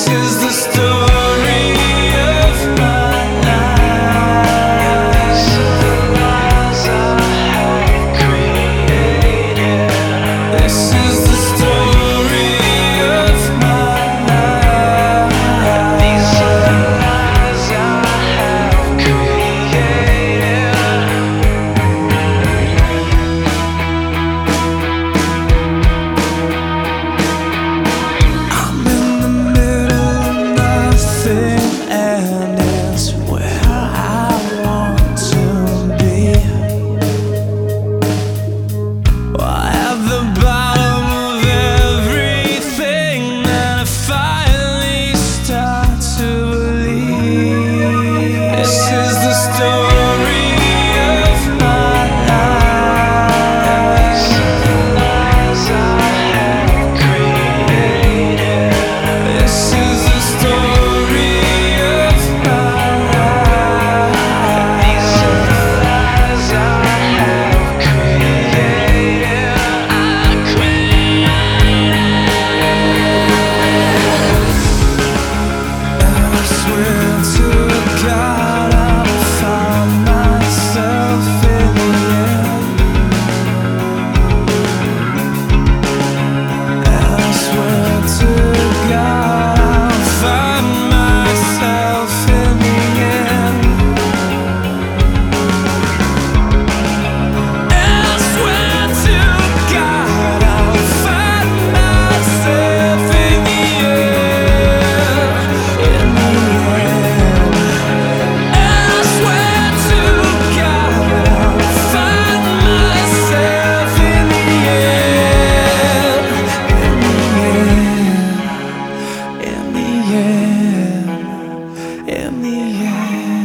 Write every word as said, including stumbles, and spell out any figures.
is the story of my life. These are the lies I have created. This is the story of my life. These are the lies I have created. I'm in the middle of nothing, and it's where I want to be. At the bottom of everything, and I finally start to believe. This is the story of my life. These are the lies I have created. This is the story of my life. These are the lies I have created. I I swear to God I'll find myself in the end. I swear to God I'll find myself in the end. I swear to God I'll find myself in the end. In the end. I swear to God I'll find myself in the end. In the end. In the end. In the end.